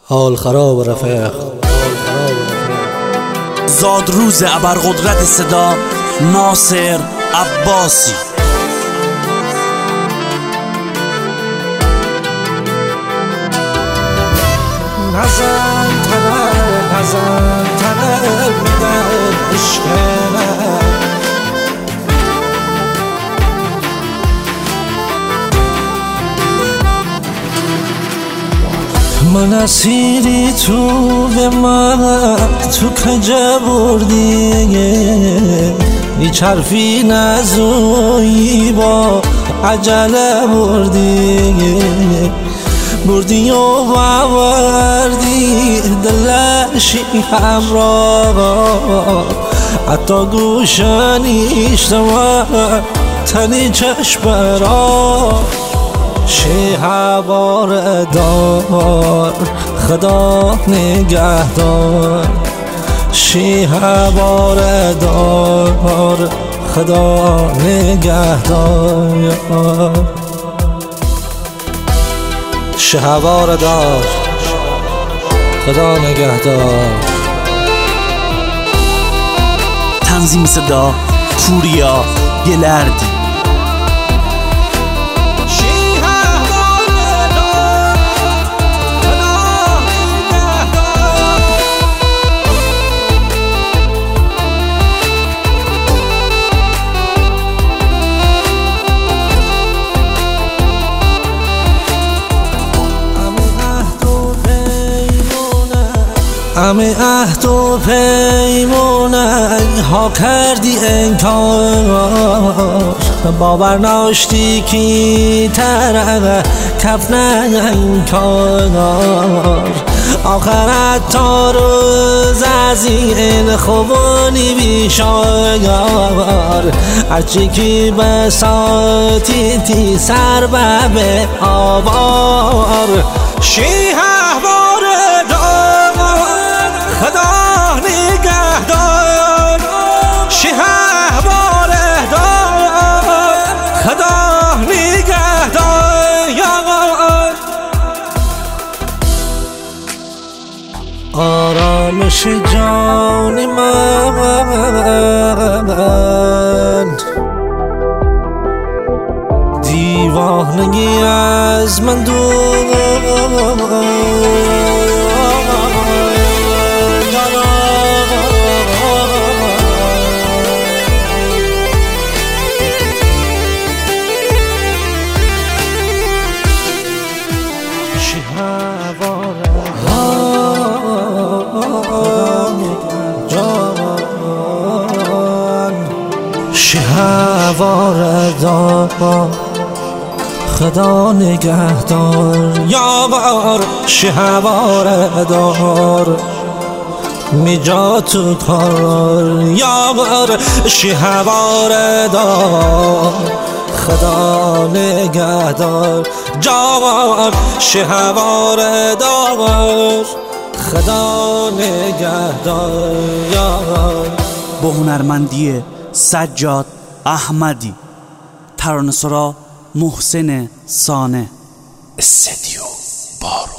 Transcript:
حال خراب رفیق. زادروز ابرقدرت صدا ناصر عباسی. نزن تنل میدن عشق من اسیری تو به من تو کجا بردی هیچ حرفی نزویی با عجله بردی و باوردی دلشی همراه حتی گوشانیش نمار تنی چشم را شهوار دار خدا نگهدار شهوار دار خدا نگهدار شهوار دار خدا نگهدار. تنظیم صدا پوریا گلردی. همه عهد و پیمونک ها کردی انکار باور ناشتی کی تره کف انکار آخرت تا روز از این خوبانی بیشاگر هرچی کی بساتی تی سر به آوار شهوار خدا نگهدار شهوار دار خدا نگهدار. آرامش جان من دیوانگی از من دور شهوار دار خدا نگهدار یار شهوار دار میجا تو کار یار شهوار دار خدا نگهدار جوار شهوار دار خدا نگهدار یار. با هنرمندی سجاد احمدی، ترانه‌سرا محسن سانه، استدیو بارو.